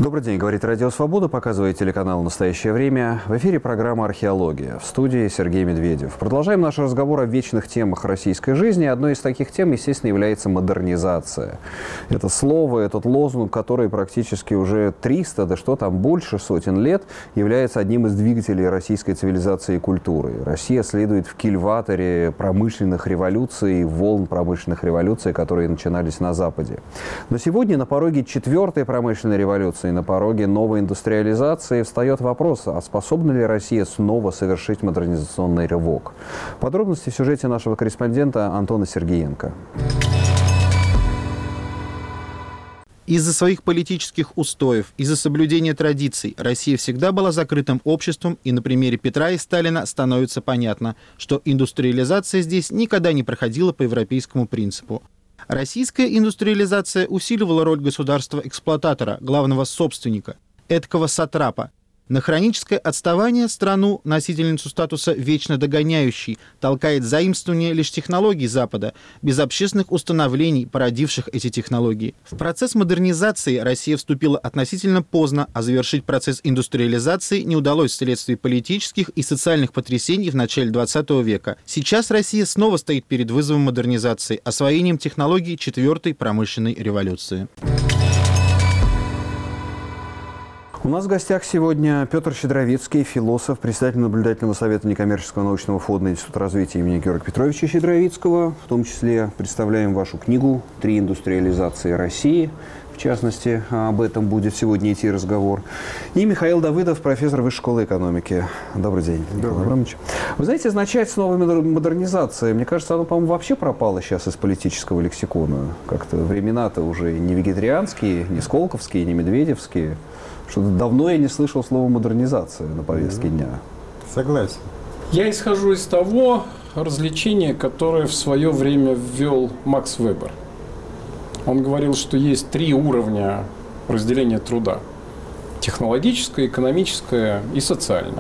Добрый день, говорит Радио Свобода, показывает телеканал «Настоящее время». В эфире программа «Археология». В студии Сергей Медведев. Продолжаем наш разговор о вечных темах российской жизни. Одной из таких тем, естественно, является модернизация. Это слово, этот лозунг, который практически уже 300, да что там, больше сотен лет, является одним из двигателей российской цивилизации и культуры. Россия следует в кильваторе промышленных революций, волн промышленных революций, которые начинались на Западе. Но сегодня на пороге 4-й промышленной революции, на пороге новой индустриализации встает вопрос, а способна ли Россия снова совершить модернизационный рывок? Подробности в сюжете нашего корреспондента Антона Сергеенко. Из-за своих политических устоев, из-за соблюдения традиций Россия всегда была закрытым обществом, и на примере Петра и Сталина становится понятно, что индустриализация здесь никогда не проходила по европейскому принципу. Российская индустриализация усиливала роль государства-эксплуататора, главного собственника, эткого сатрапа. На хроническое отставание страну, носительницу статуса вечно догоняющей, толкает заимствование лишь технологий Запада, без общественных установлений, породивших эти технологии. В процесс модернизации Россия вступила относительно поздно, а завершить процесс индустриализации не удалось вследствие политических и социальных потрясений в начале XX века. Сейчас Россия снова стоит перед вызовом модернизации, освоением технологий 4-й промышленной революции. У нас в гостях сегодня Петр Щедровицкий, философ, председатель наблюдательного совета некоммерческого научного фонда Института развития имени Георгия Петровича Щедровицкого. В том числе представляем вашу книгу «Три индустриализации России». В частности, об этом будет сегодня идти разговор. И Михаил Давыдов, профессор Высшей школы экономики. Добрый день, Николай Абрамович. Вы знаете, начать с новой модернизации, мне кажется, оно, по-моему, вообще пропало сейчас из политического лексикона. Как-то времена-то уже не вегетарианские, не сколковские, не медведевские. Что-то давно я не слышал слова «модернизация» на повестке дня. Согласен. Я исхожу из того развлечения, которое в свое время ввел Макс Вебер. Он говорил, что есть 3 уровня разделения труда. Технологическое, экономическое и социальное.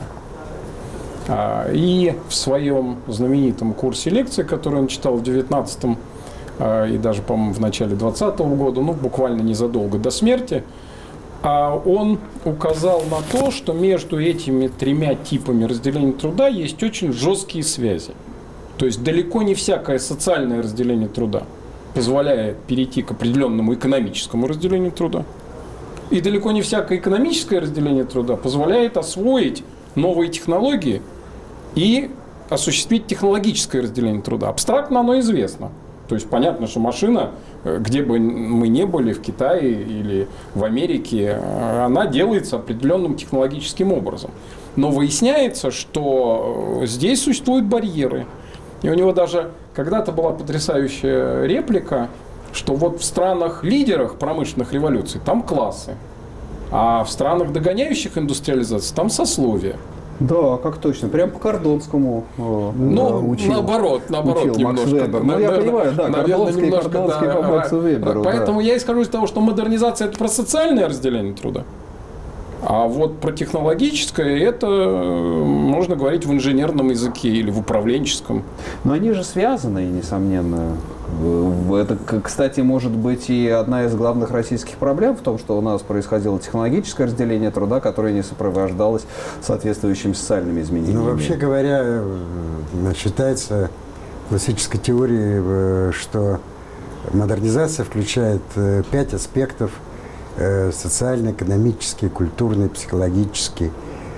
И в своем знаменитом курсе лекций, который он читал в 19-м и даже, по-моему, в начале 20-го года, буквально незадолго до смерти, он указал на то, что между этими 3 типами разделения труда есть очень жесткие связи. То есть далеко не всякое социальное разделение труда позволяет перейти к определенному экономическому разделению труда. И далеко не всякое экономическое разделение труда позволяет освоить новые технологии и осуществить технологическое разделение труда. Абстрактно оно известно. То есть понятно, что машина, где бы мы ни были, в Китае или в Америке, она делается определенным технологическим образом. Но выясняется, что здесь существуют барьеры. И у него даже когда-то была потрясающая реплика, что вот в странах-лидерах промышленных революций там классы, а в странах, догоняющих индустриализацию, там сословия. Да, как точно. Прям по Кордонскому учил. Наоборот учил немножко. Я понимаю, да, Кордонский по Максу Веберу. Поэтому я исхожу из того, что модернизация – это про социальное разделение труда. А вот про технологическое это можно говорить в инженерном языке или в управленческом. Но они же связаны, несомненно. Это, кстати, может быть и одна из главных российских проблем в том, что у нас происходило технологическое разделение труда, которое не сопровождалось соответствующими социальными изменениями. Ну, вообще говоря, считается в классической теории, что модернизация включает 5 аспектов: социальный, экономический, культурный, психологический.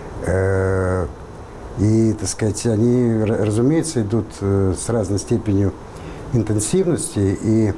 И, так сказать, они, разумеется, идут с разной степенью интенсивности. И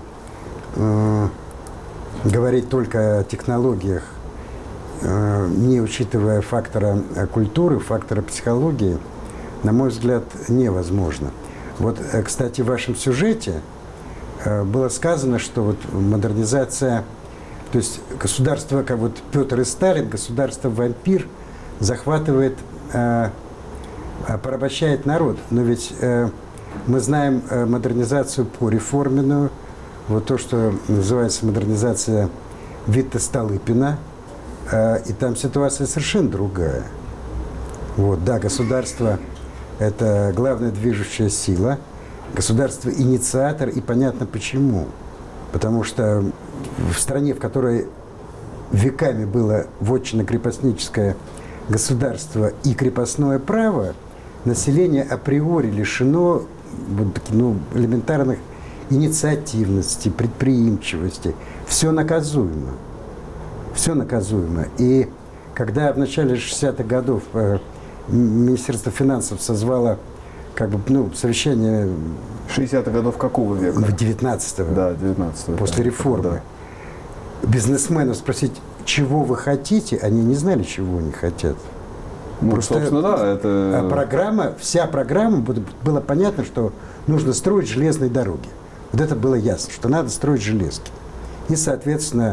говорить только о технологиях, не учитывая фактора культуры, фактора психологии, на мой взгляд, невозможно. Вот, кстати, в вашем сюжете было сказано, что вот модернизация... То есть государство, как вот Петр и Сталин, государство-вампир захватывает, порабощает народ. Но ведь мы знаем модернизацию пореформенную, вот то, что называется модернизация Витте Столыпина, и там ситуация совершенно другая. Вот, да, государство – это главная движущая сила, государство – инициатор, и понятно почему. Потому что в стране, в которой веками было вотчинно-крепостническое государство и крепостное право, население априори лишено элементарных инициативности, предприимчивости. Все наказуемо. Все наказуемо. И когда в начале 60-х годов Министерство финансов созвало совещание... 60-х годов какого века? 19-го. Да, 19-го. После реформы. Да. Бизнесменов спросить, чего вы хотите, они не знали, чего они хотят. Просто, собственно, да, это... Вся программа, было понятно, что нужно строить железные дороги. Вот это было ясно, что надо строить железки. И, соответственно,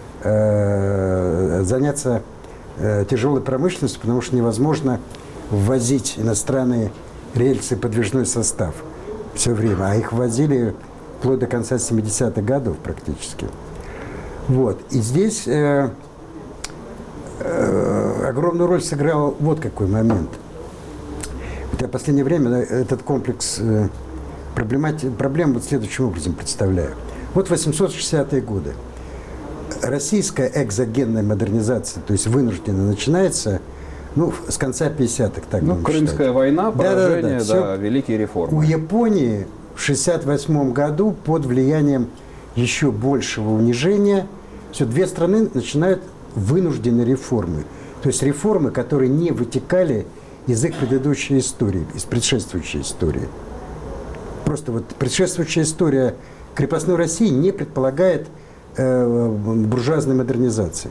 заняться тяжелой промышленностью, потому что невозможно ввозить иностранные рельсы, подвижной состав все время. А их ввозили вплоть до конца 70-х годов практически. Вот. И здесь огромную роль сыграл вот какой момент. Я в последнее время этот комплекс проблем вот следующим образом представляю. Вот 860-е годы. Российская экзогенная модернизация, то есть вынужденно, начинается с конца 50-х. Так Крымская война, поражение, великие реформы. У Японии в 1968 году под влиянием еще большего унижения две страны начинают вынужденные реформы. То есть реформы, которые не вытекали из их предыдущей истории, из предшествующей истории. Просто вот предшествующая история крепостной России не предполагает буржуазной модернизации.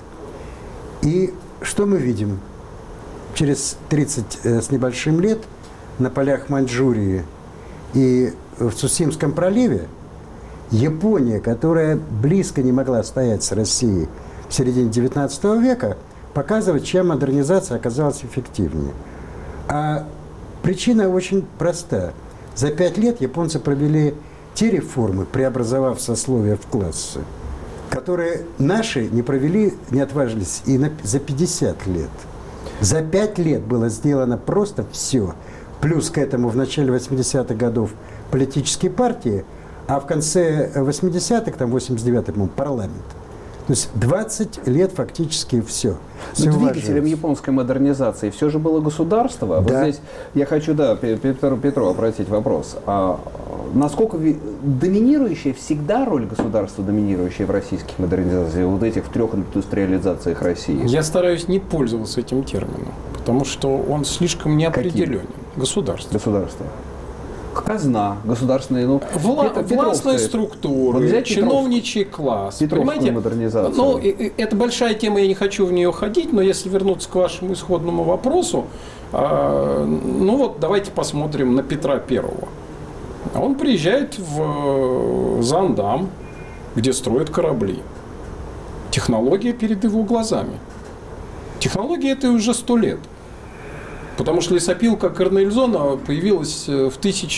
И что мы видим? Через 30 с небольшим лет на полях Маньчжурии и в Цусимском проливе Япония, которая близко не могла стоять с Россией в середине XIX века, показывает, чем модернизация оказалась эффективнее. А причина очень проста. За 5 лет японцы провели те реформы, преобразовав сословия в классы, которые наши не провели, не отважились и за 50 лет. За 5 лет было сделано просто все. Плюс к этому в начале 80-х годов политические партии, а в конце 80-х, 89-м, парламент. То есть 20 лет фактически все. Двигателем японской модернизации все же было государство. Да. Вот здесь я хочу, Петру обратить вопрос. Насколько доминирующая всегда роль государства, доминирующая в российских модернизациях, вот этих в 3 индустриализациях России? Я стараюсь не пользоваться этим термином, потому что он слишком неопределенен. Государство. Государство. Казна, государственные, властная структура, чиновничий класс. Понимаете? Модернизацию. Это большая тема, я не хочу в нее ходить, но если вернуться к вашему исходному вопросу, давайте посмотрим на Петра Первого. Он приезжает в Зандам, где строят корабли. Технология перед его глазами. Технология этой уже 100 лет. Потому что лесопилка Корнельзона появилась в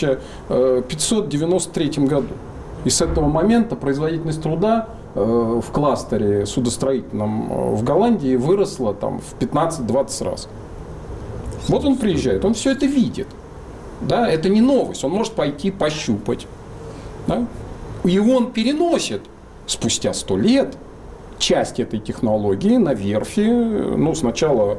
1593 году. И с этого момента производительность труда в кластере судостроительном в Голландии выросла в 15-20 раз. Вот он приезжает, он все это видит. Да, это не новость, он может пойти пощупать. Да? И он переносит спустя 100 лет часть этой технологии на верфи, сначала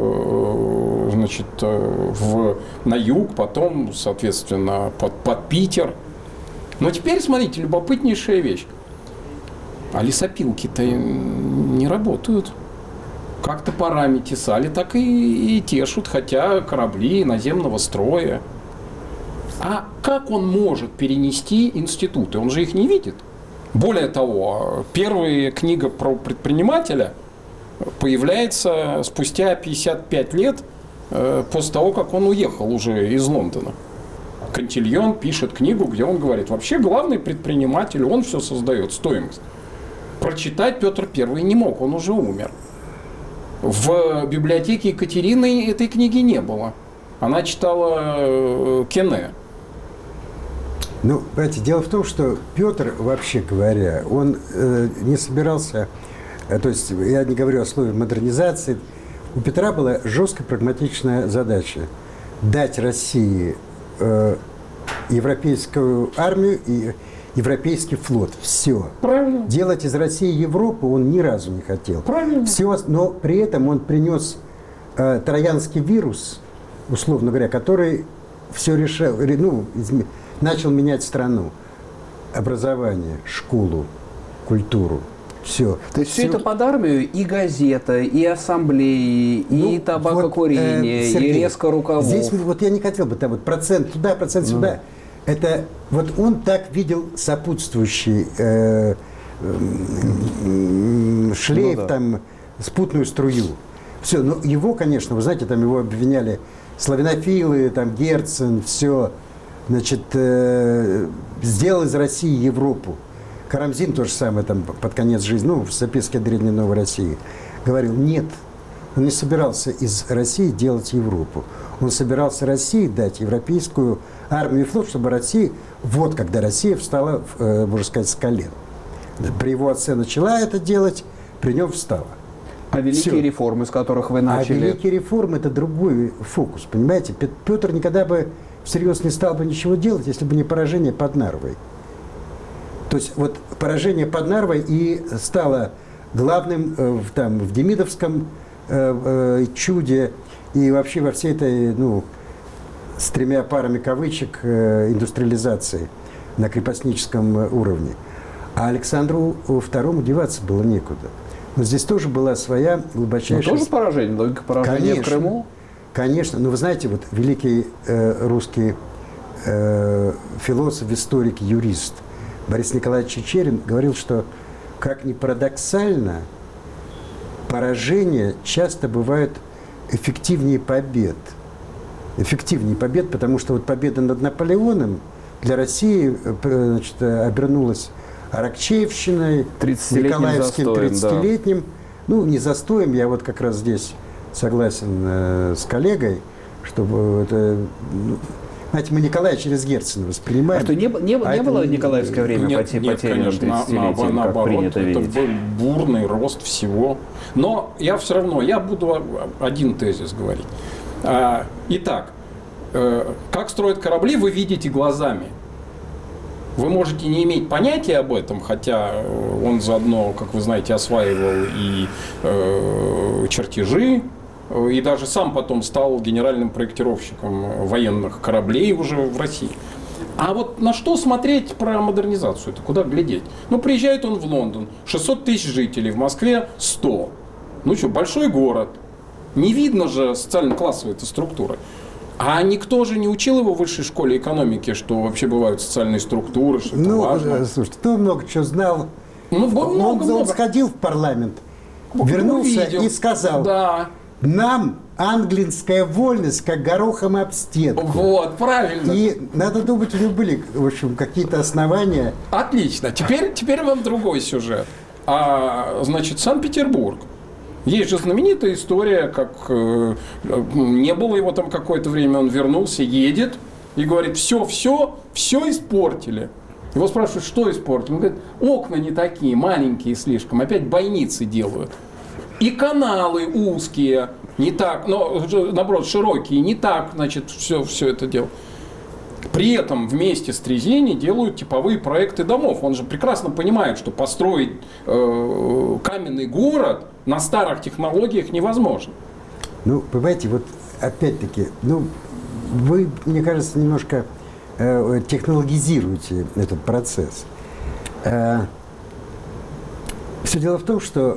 на юг, потом, соответственно, под Питер. Но теперь, смотрите, любопытнейшая вещь. А лесопилки-то не работают. Как топорами тесали, так и тешут, хотя корабли наземного строя. А как он может перенести институты? Он же их не видит. Более того, первая книга про предпринимателя появляется спустя 55 лет после того, как он уехал уже из Лондона. Кантильон пишет книгу, где он говорит, вообще главный предприниматель, он все создает, стоимость. Прочитать Петр I не мог, он уже умер. В библиотеке Екатерины этой книги не было. Она читала Кене. Понимаете, дело в том, что Петр, вообще говоря, он не собирался, то есть я не говорю о слове модернизации, у Петра была жестко прагматичная задача дать России европейскую армию и европейский флот. Все. Правильно. Делать из России Европу он ни разу не хотел. Правильно. Все, но при этом он принес троянский вирус, условно говоря, который все решал, начал менять страну. Образование, школу, культуру. Все. То есть все это под армию и газета, и ассамблеи, и табакокурение, Сергей, и резко руководство. Здесь вот я не хотел бы там вот процент туда, процент сюда. Это вот он так видел сопутствующий шлейф, там спутную струю. Все, но его, конечно, вы знаете, там его обвиняли славянофилы, там Герцен, все, значит, сделал из России Европу. Карамзин то же самое там под конец жизни, в записке от Древней Новой России, говорил, нет, он не собирался из России делать Европу. Он собирался России дать европейскую армию и флот, чтобы Россия, вот когда Россия встала, можно сказать, с колен. При его отце начала это делать, при нем встала. А великие реформы, с которых вы начали? А великие реформы – это другой фокус, понимаете? Петр никогда бы всерьез не стал бы ничего делать, если бы не поражение под Нарвой. То есть вот поражение под Нарвой и стало главным в Демидовском чуде и вообще во всей этой, с 3 парами кавычек, индустриализации на крепостническом уровне. А Александру II деваться было некуда. Но здесь тоже была своя глубочайшая... Но тоже поражение, только поражение в Крыму? Конечно. Но вы знаете, вот великий русский философ, историк, юрист Борис Николаевич Чичерин говорил, что, как ни парадоксально, поражения часто бывают эффективнее побед. Эффективнее побед, потому что вот победа над Наполеоном для России, значит, обернулась Аракчеевщиной, Николаевским 30-летним. Да. Не застоем, я вот как раз здесь согласен с коллегой, чтобы это... Знаете, мы Николая через Герцена воспринимаем. А что, не было Николаевское время потерянным 30-летием, как принято видеть? Это был бурный рост всего. Но я все равно, я буду один тезис говорить. Итак, как строят корабли, вы видите глазами. Вы можете не иметь понятия об этом, хотя он заодно, как вы знаете, осваивал и чертежи, и даже сам потом стал генеральным проектировщиком военных кораблей уже в России. А вот на что смотреть про модернизацию? Это куда глядеть? Приезжает он в Лондон, 600 тысяч жителей, в Москве 100. Большой город. Не видно же социально-классовой этой структуры. А никто же не учил его в высшей школе экономики, что вообще бывают социальные структуры, что это важно. Слушайте, кто много чего знал. Много. Он сходил в парламент, вернулся и сказал, да. Нам английская вольность, как горохом об стенку. Вот, правильно. И надо думать, у него были, в общем, какие-то основания. Отлично. Теперь вам другой сюжет. Значит, Санкт-Петербург. Есть же знаменитая история, как не было его там какое-то время, он вернулся, едет и говорит, все испортили. Его спрашивают, что испортили? Он говорит, окна не такие, маленькие слишком, опять бойницы делают. И каналы узкие, не так, но наоборот широкие, не так, значит, все это дело. При этом вместе с Трезини делают типовые проекты домов. Он же прекрасно понимает, что построить каменный город на старых технологиях невозможно. Понимаете, вот опять-таки, вы, мне кажется, немножко технологизируете этот процесс. Все дело в том, что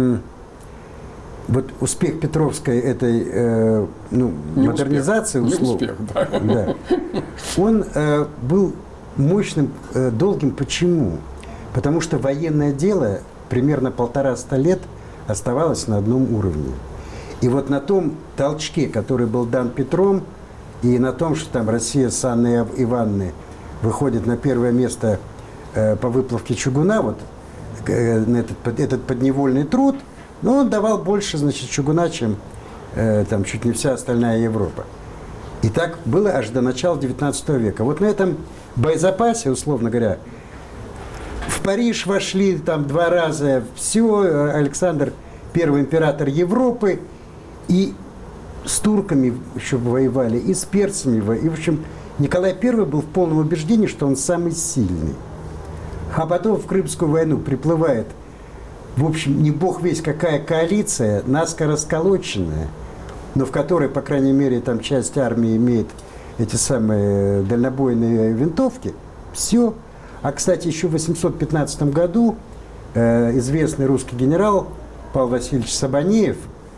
вот успех Петровской этой модернизации, условно, он был мощным, долгим. Почему? Потому что военное дело примерно 150 лет оставалось на одном уровне. И вот на том толчке, который был дан Петром, и на том, что там Россия с Анной Ивановной выходит на первое место по выплавке чугуна, вот этот подневольный труд, он давал больше, значит, чугуна, чем там чуть не вся остальная Европа. И так было аж до начала 19 века. Вот на этом боезапасе, условно говоря, в Париж вошли там 2 раза, все, Александр I император Европы, и с турками еще воевали, и с перцами, и, в общем, Николай I был в полном убеждении, что он самый сильный. А потом в Крымскую войну приплывает, в общем, не бог весть какая коалиция, наскоро расколоченная, но в которой, по крайней мере, там часть армии имеет эти самые дальнобойные винтовки. Все. А, кстати, еще в 815 году известный русский генерал Павел Васильевич Сабанеев,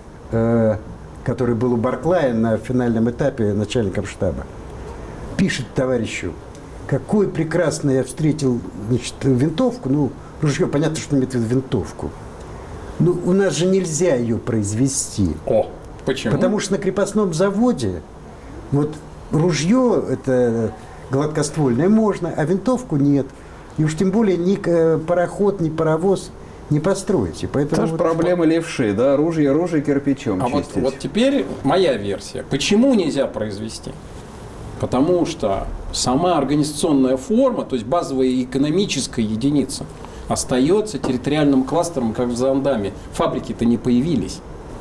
который был у Барклая на финальном этапе начальником штаба, пишет товарищу: какой прекрасный я встретил, значит, винтовку, ну, ружье, понятно, что имеет в виду винтовку. Ну, у нас же нельзя ее произвести. О, почему? Потому что на крепостном заводе вот ружье это гладкоствольное можно, а винтовку нет. И уж тем более ни пароход, ни паровоз не построите. Поэтому Это же проблемы левши, да, оружие кирпичом чистить. Вот теперь моя версия. Почему нельзя произвести? Потому что сама организационная форма, то есть базовая экономическая единица, остается территориальным кластером, как в Зандаме. Фабрики-то не появились.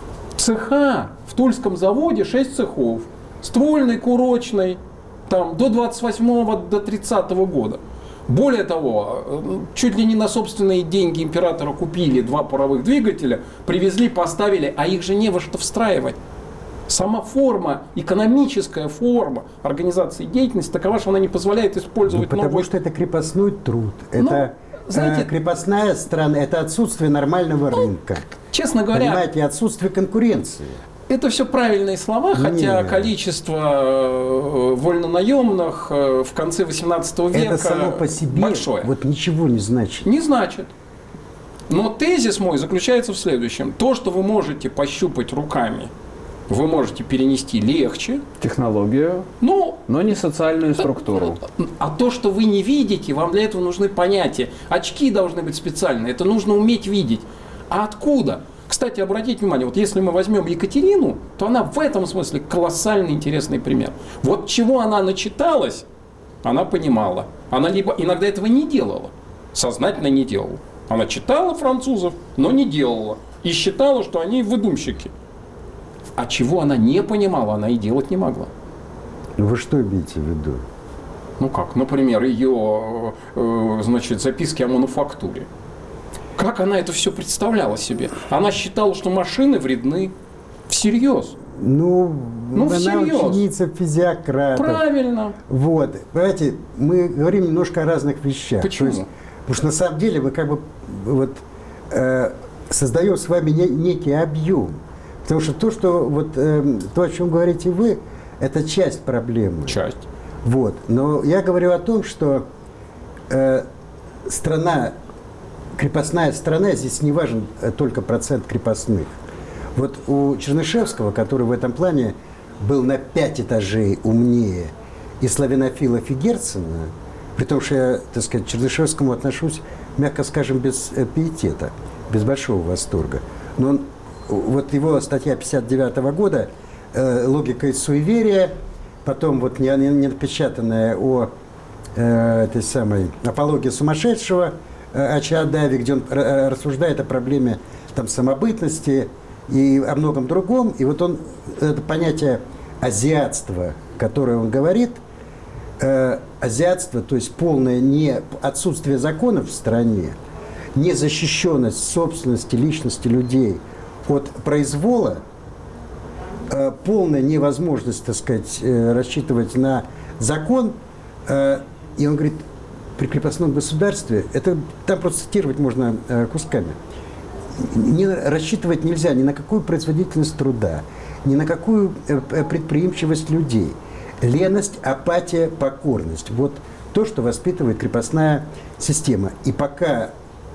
Цеха. В Тульском заводе 6 цехов. Ствольный, курочный, там, до 28-го, до 30-го года. Более того, чуть ли не на собственные деньги императора купили 2 паровых двигателя, привезли, поставили, а их же не во что встраивать. Сама форма, экономическая форма организации деятельности такова, что она не позволяет использовать потому новые... что это крепостной труд. Это знаете, крепостная страна, это отсутствие нормального рынка. Честно говоря... Понимаете, отсутствие конкуренции. Это все правильные слова, хотя количество вольнонаемных в конце 18 века это само по себе большое. Вот ничего не значит. Не значит. Но тезис мой заключается в следующем. То, что вы можете пощупать руками, вы можете перенести легче. Технологию, но не социальную структуру. А то, что вы не видите, вам для этого нужны понятия. Очки должны быть специальные, это нужно уметь видеть. А откуда? Кстати, обратите внимание, вот если мы возьмем Екатерину, то она в этом смысле колоссально интересный пример. Вот чего она начиталась, она понимала. Она либо иногда этого не делала, сознательно не делала. Она читала французов, но не делала. И считала, что они выдумщики. А чего она не понимала, она и делать не могла. Вы что имеете в виду? Ну как, например, ее значит, записки о мануфактуре. Как она это все представляла себе? Она считала, что машины вредны. Всерьез. Ну она всерьез. ученица физиократа. Правильно. Вот. Понимаете, мы говорим немножко о разных вещах. Почему? То есть, потому что на самом деле мы как бы вот, создаем с вами некий объем. Потому что то, о чем говорите вы, это часть проблемы. Часть. Вот. Но я говорю о том, что крепостная страна, здесь не важен только процент крепостных. Вот у Чернышевского, который в этом плане был на 5 этажей умнее и славянофилов, и Герцена, при том, что я, так сказать, к Чернышевскому отношусь, мягко скажем, без пиетета, без большого восторга. Но вот его статья 59 года «Логика и суеверие», потом вот не напечатанная о этой самой апологии сумасшедшего, о Чаадаеве, где он рассуждает о проблеме там, самобытности и о многом другом. И вот он, это понятие азиатства, которое он говорит, азиатство, то есть полное отсутствие законов в стране, незащищенность собственности, личности людей от произвола, полная невозможность, так сказать, рассчитывать на закон. И он говорит, при крепостном государстве, там просто цитировать можно кусками, рассчитывать нельзя ни на какую производительность труда, ни на какую предприимчивость людей. Леность, апатия, покорность. Вот то, что воспитывает крепостная система. И пока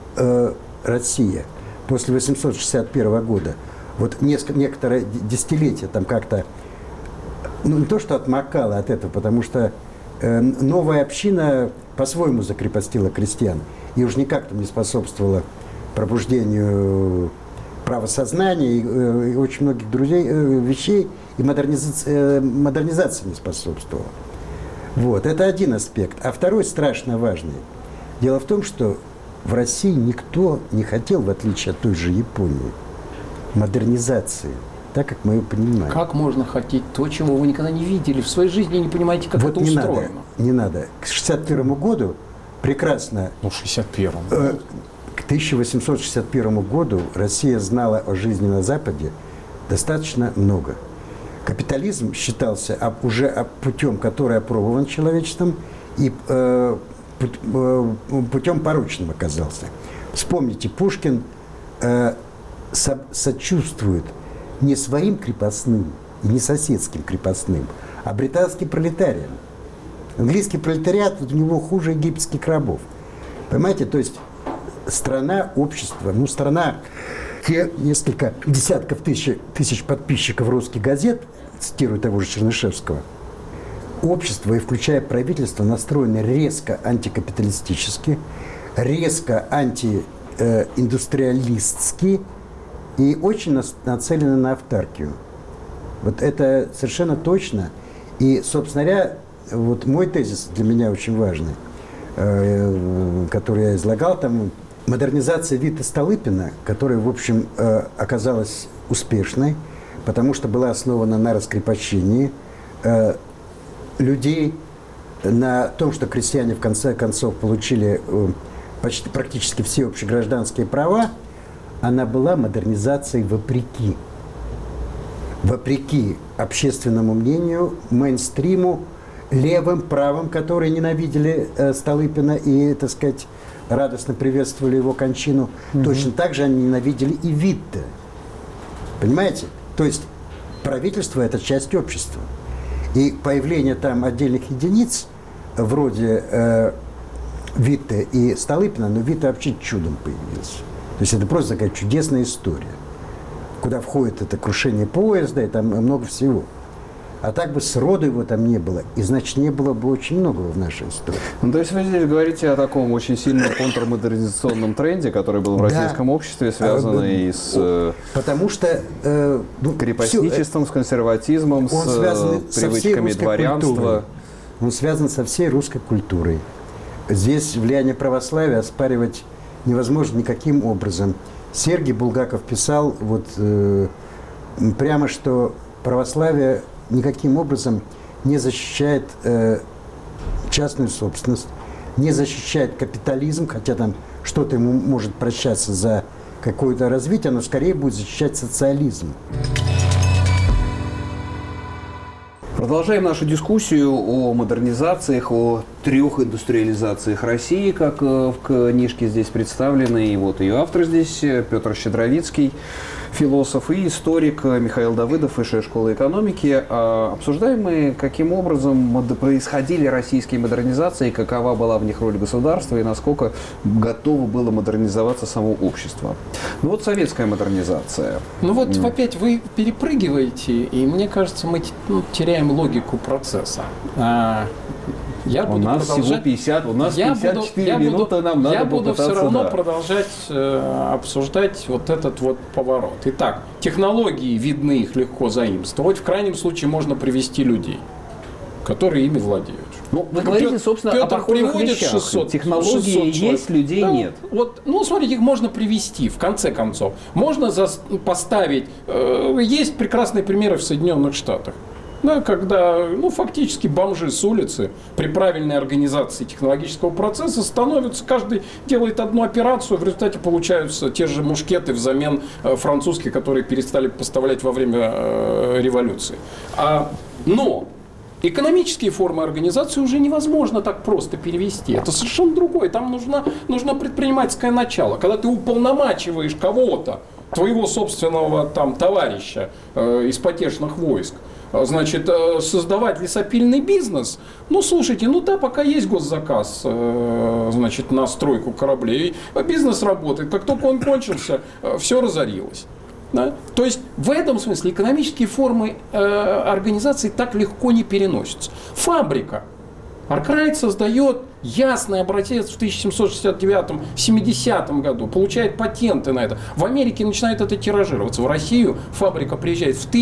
Россия после 861 года, вот некоторое десятилетие там как-то, не то что отмокала от этого, потому что новая община по-своему закрепостила крестьян и уж никак там не способствовала пробуждению правосознания и очень многих вещей, и модернизации не способствовала. Вот, это один аспект. А второй страшно важный. Дело в том, что в России никто не хотел, в отличие от той же Японии, модернизации, так как мы ее понимаем. Как можно хотеть то, чего вы никогда не видели в своей жизни и не понимаете, как вот это устроено? Не надо. К 1961 году прекрасно. Ну, в 61-м. К 1861 году Россия знала о жизни на Западе достаточно много. Капитализм считался уже путем, который опробован человечеством, и путем порочным оказался. Вспомните, Пушкин сочувствует не своим крепостным и не соседским крепостным, а британским пролетариям. Английский пролетариат у него хуже египетских рабов. Понимаете, то есть страна, общество, страна, те несколько десятков тысяч подписчиков русских газет, цитирую того же Чернышевского, общество, и включая правительство, настроено резко антикапиталистически, резко антииндустриалистски и очень нацелено на автаркию. Вот это совершенно точно. И, собственно говоря, вот мой тезис для меня очень важный, который я излагал там, модернизация Вита Столыпина, которая, в общем, оказалась успешной, потому что была основана на раскрепощении людей, на том, что крестьяне в конце концов получили практически все общегражданские права, она была модернизацией вопреки общественному мнению, мейнстриму, левым, правым, которые ненавидели Столыпина и, так сказать, радостно приветствовали его кончину. Точно так же они ненавидели и Витте. Понимаете? То есть правительство – это часть общества. И появление там отдельных единиц, вроде Витте и Столыпина, но Витте вообще чудом появился. То есть это просто такая чудесная история, куда входит это крушение поезда и там много всего. А так бы сроду его там не было, и значит не было бы очень многого в нашей истории. Ну, то есть вы здесь говорите о таком очень сильном контрмодернизационном тренде, который был в российском обществе, связанный с потому что, крепостничеством, с консерватизмом, с привычками дворянства. Он связан со всей русской культурой. Здесь влияние православия оспаривать невозможно никаким образом. Сергий Булгаков писал прямо, что православие никаким образом не защищает частную собственность, не защищает капитализм, хотя там что-то ему может прощаться за какое-то развитие, но скорее будет защищать социализм. Продолжаем нашу дискуссию о модернизациях, о 3 индустриализациях России, как в книжке здесь представлены. И вот ее автор здесь, Петр Щедровицкий, философ, и историк Михаил Давыдов, Высшая школа экономики. Обсуждаем мы, каким образом происходили российские модернизации, какова была в них роль государства и насколько готово было модернизоваться само общество. Ну вот советская модернизация. Ну вот опять вы перепрыгиваете, и мне кажется, мы теряем логику процесса. Я буду продолжать. 54 минуты, нам надо я буду все равно да. продолжать обсуждать вот этот вот поворот. Итак, технологии видны, их легко заимствовать. В крайнем случае можно привести людей, которые ими владеют. Ну, вы говорите, собственно, Петр о похожих приводит вещах. 600, Технологии 600 есть, людей да, нет. Смотрите, их можно привести, в конце концов. Можно поставить... Есть прекрасные примеры в Соединенных Штатах. Да, когда фактически бомжи с улицы при правильной организации технологического процесса становятся, каждый делает одну операцию, в результате получаются те же мушкеты взамен французских, которые перестали поставлять во время революции. Но экономические формы организации уже невозможно так просто перевести. Это совершенно другое. Там нужно предпринимательское начало. Когда ты уполномачиваешь кого-то, твоего собственного товарища из потешных войск, значит, создавать лесопильный бизнес, слушайте, пока есть госзаказ, значит, на стройку кораблей, бизнес работает. Как только он кончился, все разорилось. Да? То есть в этом смысле экономические формы организации так легко не переносятся. Фабрика. Аркрайт создает ясный образец в 1769-70 году, получает патенты на это. В Америке начинает это тиражироваться. В Россию фабрика приезжает в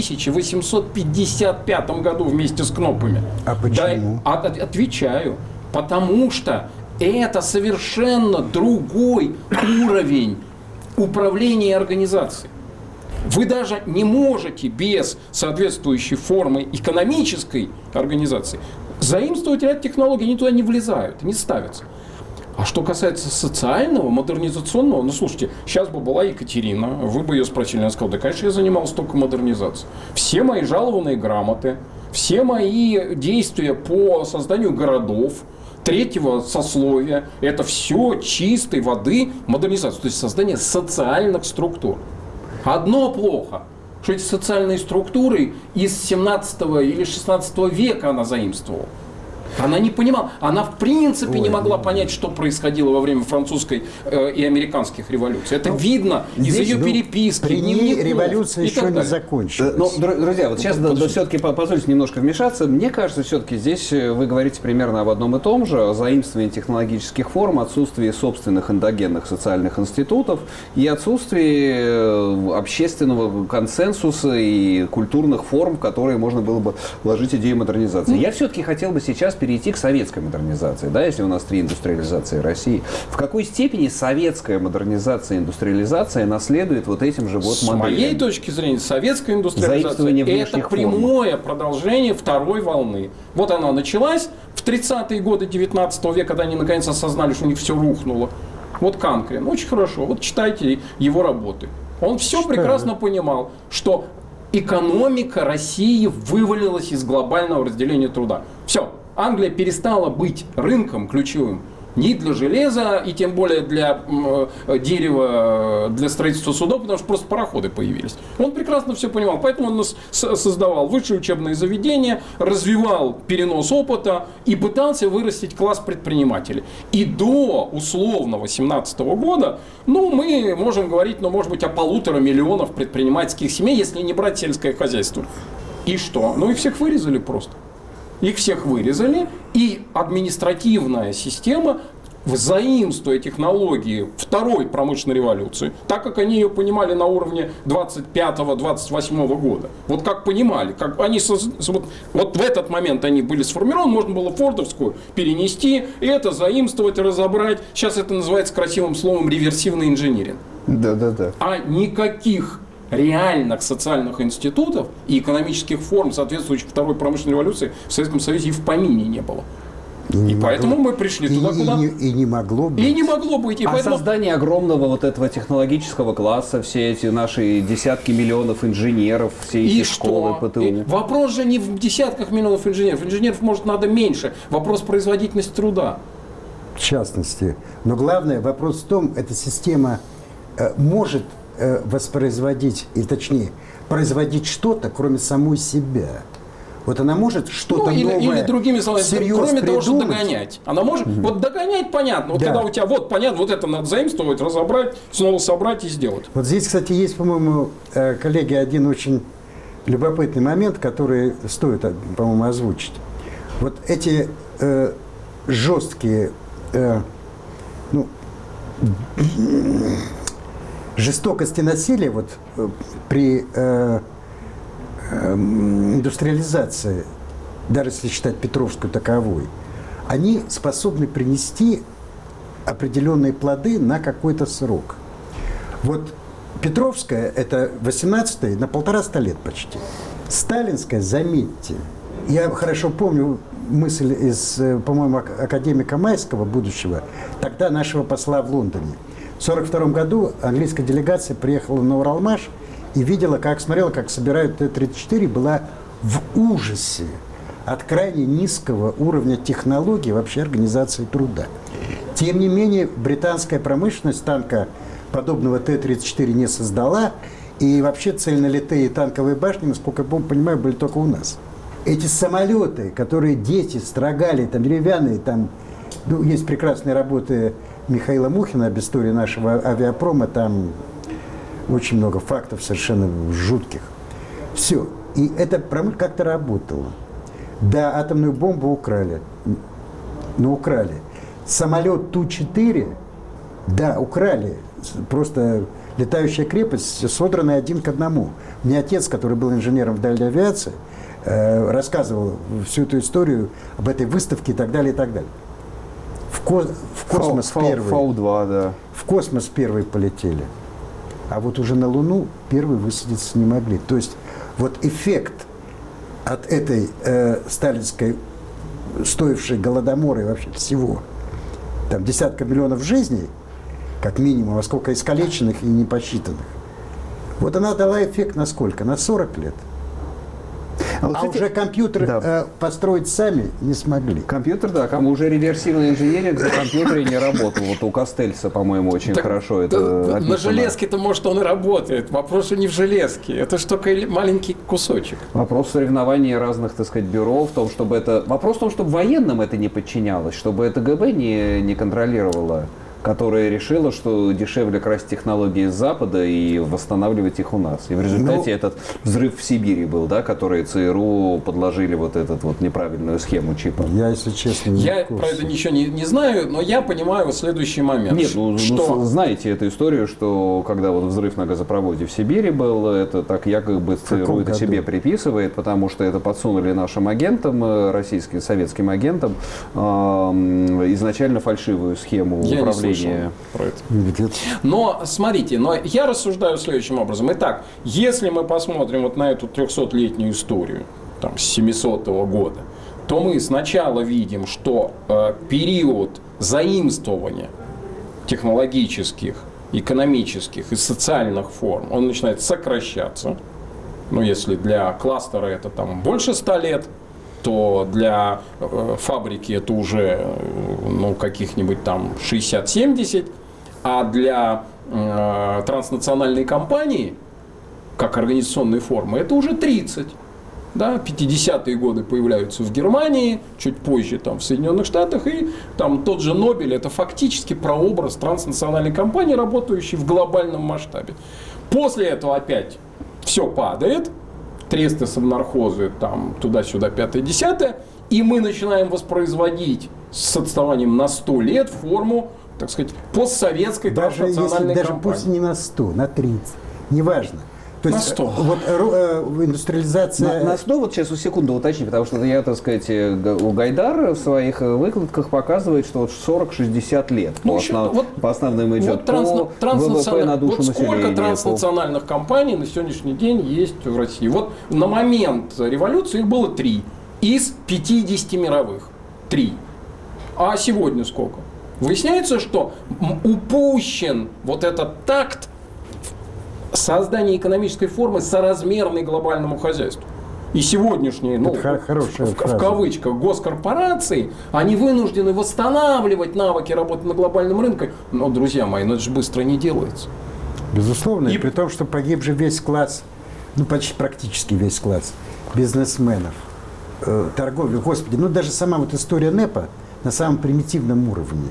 1855 году вместе с Кнопами. А почему? Отвечаю. Потому что это совершенно другой уровень управления организацией. Вы даже не можете без соответствующей формы экономической организации заимствовать ряд технологий, они туда не влезают, не ставятся. А что касается социального, модернизационного, ну, слушайте, сейчас бы была Екатерина, вы бы ее спросили, она сказала, да, конечно, я занимался только модернизацией. Все мои жалованные грамоты, все мои действия по созданию городов, третьего сословия, это все чистой воды модернизация, то есть создание социальных структур. Одно плохо, что эти социальные структуры из 17 или 16 века она заимствовала. Она не понимала, она в принципе не могла понять, что происходило во время французской и американских революций. Это видно из ее переписки, при ней дневников революция и еще так не далее. закончилась. Ну, друзья, вот сейчас все-таки позвольте немножко вмешаться. Мне кажется, все-таки здесь вы говорите примерно об одном и том же, о заимствовании технологических форм, отсутствии собственных эндогенных социальных институтов и отсутствии общественного консенсуса и культурных форм, в которые можно было бы вложить идею модернизации. Я все-таки хотел бы сейчас перейти к советской модернизации, да, если у нас 3 индустриализации России. В какой степени советская модернизация и индустриализация наследует вот этим же вот моделям? С моей точки зрения, советская индустриализация – это прямое продолжение второй волны. Вот она началась в 30-е годы 19 века, когда они наконец осознали, что у них все рухнуло. Вот Канкрин, очень хорошо, вот читайте его работы. Он все прекрасно понимал, что экономика России вывалилась из глобального разделения труда. Все. Англия перестала быть рынком ключевым ни для железа, и тем более для дерева, для строительства судов, потому что просто пароходы появились. Он прекрасно все понимал, поэтому он создавал высшие учебные заведения, развивал перенос опыта и пытался вырастить класс предпринимателей. И до условного 17 года, ну, мы можем говорить, ну, может быть, о 1,5 миллиона предпринимательских семей, если не брать сельское хозяйство. И что? Ну, их всех вырезали просто. Их всех вырезали, и административная система, заимствуя технологии второй промышленной революции, так как они ее понимали на уровне 25-28 года, вот как понимали, как они, вот в этот момент они были сформированы, можно было фордовскую перенести, и это заимствовать, разобрать. Сейчас это называется красивым словом реверсивный инжиниринг. Да. А никаких реальных социальных институтов и экономических форм, соответствующих второй промышленной революции, в Советском Союзе и в помине не было. И поэтому мы пришли туда, куда... И не могло быть. И не могло быть. Создание огромного вот этого технологического класса, все эти наши десятки миллионов инженеров, все эти школы ПТУ. Вопрос же не в десятках миллионов инженеров. Инженеров, может, надо меньше. Вопрос производительности труда. В частности. Но главное, вопрос в том, эта система может воспроизводить, или точнее, производить что-то, кроме самой себя. Вот она может что-то новое, или другими словами, кроме того, что придумать. догонять. Она может, вот догонять понятно, вот когда у тебя, вот понятно, вот это надо заимствовать, разобрать, снова собрать и сделать. Вот здесь, кстати, есть, по-моему, коллеги, один очень любопытный момент, который стоит, по-моему, озвучить. Вот эти жесткие, жестокость и насилие вот, при индустриализации, даже если считать Петровскую таковой, они способны принести определенные плоды на какой-то срок. Вот Петровская – это 18-й, на 150 лет почти. Сталинская, заметьте, я хорошо помню мысль из, по-моему, академика Майского, будущего, тогда нашего посла в Лондоне. В 1942 году английская делегация приехала на Уралмаш и смотрела, как собирают Т-34, была в ужасе от крайне низкого уровня технологий вообще организации труда. Тем не менее, британская промышленность танка подобного Т-34 не создала, и вообще цельнолитые танковые башни, насколько я понимаю, были только у нас. Эти самолеты, которые дети строгали, там деревянные, там, есть прекрасные работы Михаила Мухина об истории нашего авиапрома, там очень много фактов совершенно жутких. Все. И эта промышленность как-то работала. Да, атомную бомбу украли. Но украли. Самолет Ту-4, да, украли. Просто летающая крепость, содранная 1 к 1. У меня отец, который был инженером в дальней авиации, рассказывал всю эту историю об этой выставке и так далее, и так далее. В космос первый. Фау-2, да. В космос первые полетели. А вот уже на Луну первые высадиться не могли. То есть вот эффект от этой сталинской, стоившей голодомора и вообще всего, там десятка миллионов жизней, как минимум, а сколько искалеченных и непосчитанных. Вот она дала эффект на сколько? На 40 лет. А уже компьютеры построить сами не смогли. Компьютер, да, уже реверсивный инженеринг за компьютере не работал. Вот у Костельса, по-моему, очень хорошо это описано. На железке-то, может, он и работает. Вопрос не в железке. Это же только маленький кусочек. Вопрос соревнований разных, так сказать, бюро в том, чтобы это... Вопрос в том, чтобы военным это не подчинялось, чтобы это ГБ не контролировало, которая решила, что дешевле красть технологии из Запада и восстанавливать их у нас. И в результате этот взрыв в Сибири был, да, который ЦРУ подложили вот эту вот неправильную схему чипа. Я, если честно, я про это ничего не знаю, но я понимаю следующий момент. Нет, что... знаете эту историю, что когда вот взрыв на газопроводе в Сибири был, это так якобы ЦРУ это себе приписывает, потому что это подсунули нашим агентам, российским, советским агентам, изначально фальшивую схему управления. Про это. Но смотрите, я рассуждаю следующим образом. Итак, если мы посмотрим вот на эту 300-летнюю историю там, с 700 года, то мы сначала видим, что период заимствования технологических, экономических и социальных форм, он начинает сокращаться. Ну, если для кластера это там больше 100 лет, то для фабрики это уже каких-нибудь там 60-70, а для транснациональной компании, как организационной формы, это уже 30. Да, 50-е годы появляются в Германии, чуть позже там, в Соединенных Штатах, и там тот же Нобель – это фактически прообраз транснациональной компании, работающей в глобальном масштабе. После этого опять все падает. Тресты, совнархозы, там, туда-сюда, 5-10, и мы начинаем воспроизводить с отставанием на 100 лет форму, так сказать, постсоветской транснациональной компании. Даже пусть не на 100, на 30, неважно. То есть, 100. Вот индустриализация... На 100, вот сейчас секунду уточнить, потому что я, так сказать, у Гайдар в своих выкладках показывает, что вот 40-60 лет по основным идет по ВВП на душу населения. Сколько транснациональных компаний на сегодняшний день есть в России? Вот на момент революции их было 3 из 50 мировых. 3. А сегодня сколько? Выясняется, что упущен вот этот такт создание экономической формы соразмерной глобальному хозяйству. И сегодняшние, в кавычках, госкорпорации, они вынуждены восстанавливать навыки работы на глобальном рынке. Но, друзья мои, это же быстро не делается. Безусловно, и при том, что погиб же весь класс, почти практически весь класс бизнесменов, торговли, господи, даже сама вот история НЭПа на самом примитивном уровне.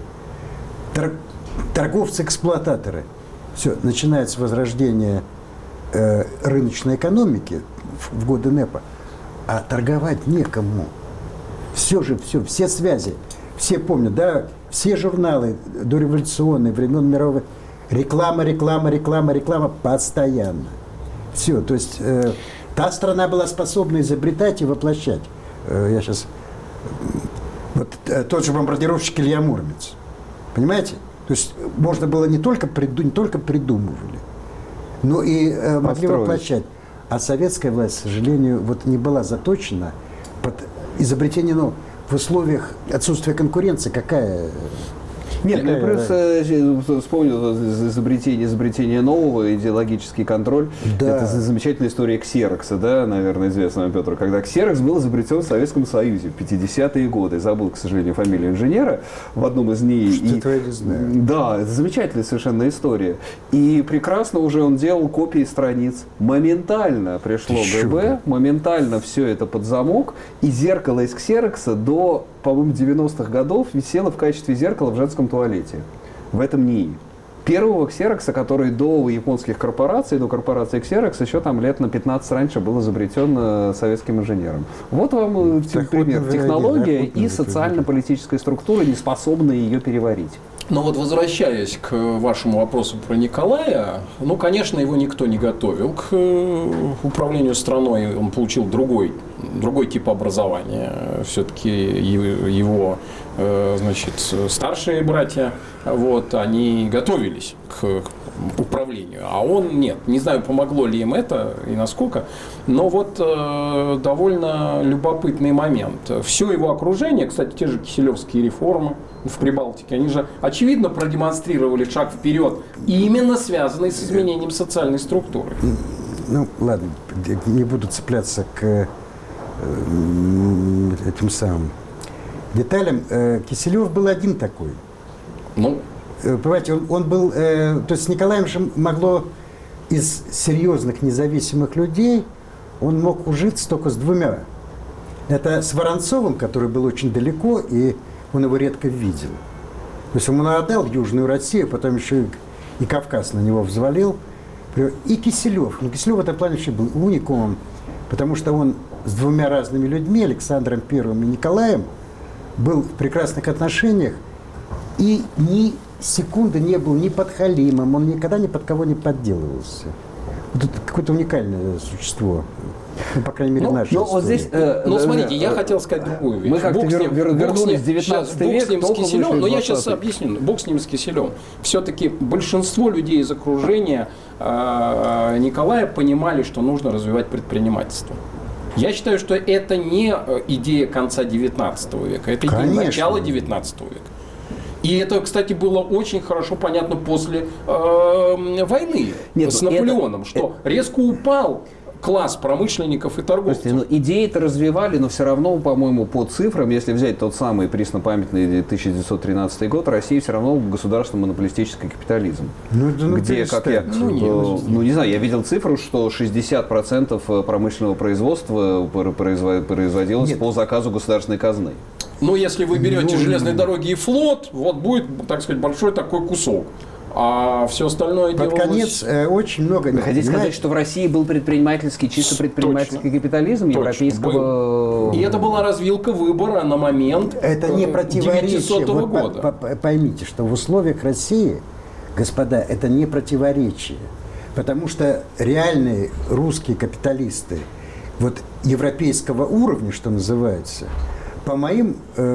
Торговцы-эксплуататоры. Все, начинается возрождение рыночной экономики в годы НЭПа, а торговать некому. Все, все связи, все помнят, да, все журналы дореволюционные, времен мировой, реклама постоянно. Все, то есть та страна была способна изобретать и воплощать. Я сейчас... Вот тот же бомбардировщик Илья Муромец. Понимаете? То есть можно было не только придумывали, но и могли воплощать. А советская власть, к сожалению, не была заточена под изобретение, в условиях отсутствия конкуренции. Какая... Нет, я просто вспомнил изобретение нового, идеологический контроль. Да. Это замечательная история Ксерокса, да, наверное, известная вам, Петр, когда Ксерокс был изобретен в Советском Союзе в 50-е годы. Забыл, к сожалению, фамилию инженера в одном из дней. Что-то я не знаю. Да, это замечательная совершенно история. И прекрасно уже он делал копии страниц. Моментально пришло ГБ, моментально все это под замок, и зеркало из Ксерокса до, по-моему, 90-х годов висело в качестве зеркала в женском туалете. В этом НИИ. Первого Ксерокса, который до японских корпораций, до корпорации Ксерокс, еще там лет на 15 раньше был изобретен советским инженером. Вот вам пример. Технология и социально-политическая структура, не способны ее переварить. Но вот возвращаясь к вашему вопросу про Николая, конечно, его никто не готовил к управлению страной, он получил другой тип образования. Все-таки его, старшие братья, они готовились к управлению. А он нет. Не знаю, помогло ли им это и насколько. Но вот довольно любопытный момент. Все его окружение, кстати, те же киселевские реформы в Прибалтике, они же очевидно продемонстрировали шаг вперед, именно связанный с изменением социальной структуры. Ну, ладно, не буду цепляться к этим самым деталям. Киселев был один такой. Ну, понимаете, он был... то есть с Николаем же могло из серьезных независимых людей, он мог ужиться только с двумя. Это с Воронцовым, который был очень далеко, и он его редко видел. То есть он отдал Южную Россию, потом еще и Кавказ на него взвалил. И Киселев. Но Киселев в этом плане вообще был уникумом, потому что он с двумя разными людьми, Александром Первым и Николаем, был в прекрасных отношениях и ни секунды не был ни подхалимом, он никогда ни под кого не подделывался. Вот это какое-то уникальное существо. Ну, по крайней мере, в нашей истории. Вот здесь, смотрите, я хотел сказать другую вещь. Мы как-то вернулись в 19 век. Бог с ним, с Киселем, но я сейчас объясню. Бог с ним, с Киселем. Все-таки большинство людей из окружения Николая понимали, что нужно развивать предпринимательство. Я считаю, что это не идея конца 19 века, это идея начала 19 века. И это, кстати, было очень хорошо понятно после войны с Наполеоном, что резко упал класс промышленников и торговцев. Слушайте, идеи-то развивали, но все равно, по-моему, по цифрам, если взять тот самый преснопамятный 1913 год, Россия все равно государство монополистический капитализм. Где, как я, не знаю, я видел цифру, что 60% промышленного производства производилось по заказу государственной казны. Ну, если вы берете железные дороги и флот, вот будет, так сказать, большой такой кусок. А все остальное под конец очень много... Вы хотите сказать, что в России был предпринимательский, чисто предпринимательский капитализм европейского... И это была развилка выбора на момент 900 года. Поймите, что в условиях России, господа, это не противоречие. Потому что реальные русские капиталисты вот европейского уровня, что называется, по моим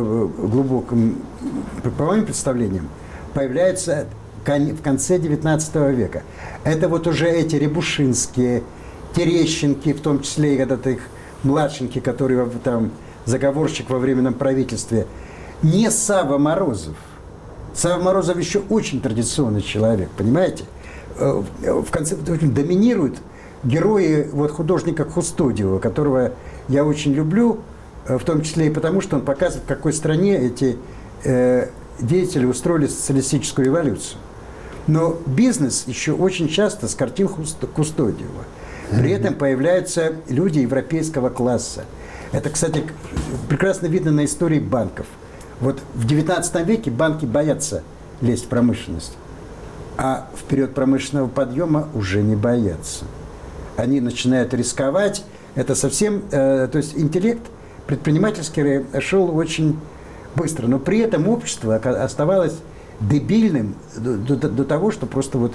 представлениям, появляются в конце 19 века. Это вот уже эти Рябушинские, Терещенки, в том числе и этот их младшенький, который там заговорщик во временном правительстве. Не Савва Морозов. Савва Морозов еще очень традиционный человек, понимаете? В конце доминируют герои вот художника Кустодиева, которого я очень люблю, в том числе и потому, что он показывает, в какой стране эти деятели устроили социалистическую революцию. Но бизнес еще очень часто с картин Кустодиева. При этом появляются люди европейского класса. Это, кстати, прекрасно видно на истории банков. Вот в 19 веке банки боятся лезть в промышленность, а в период промышленного подъема уже не боятся. Они начинают рисковать. Это совсем... то есть интеллект предпринимательский шел очень быстро. Но при этом общество оставалось дебильным до того, что просто вот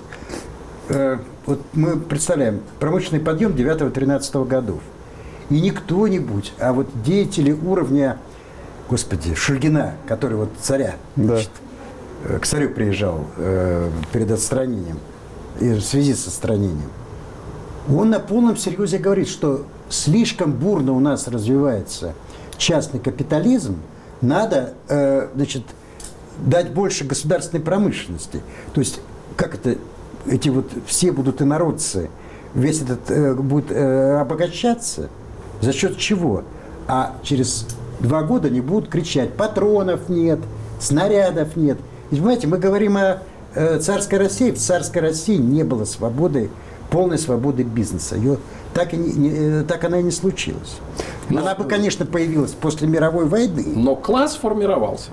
мы представляем промышленный подъем 9-13 годов. И не кто-нибудь, а вот деятели уровня, господи, Шульгина, который вот царя, значит, к царю приезжал перед отстранением, и в связи с отстранением, он на полном серьезе говорит, что слишком бурно у нас развивается частный капитализм, надо, значит, дать больше государственной промышленности. То есть, как это, эти вот все будут инородцы, весь этот будет обогащаться, за счет чего? А через 2 года они будут кричать, патронов нет, снарядов нет. И, понимаете, мы говорим о царской России. В царской России не было свободы, полной свободы бизнеса. Ее так она и не случилась. Она бы, конечно, появилась после мировой войны. Но класс формировался.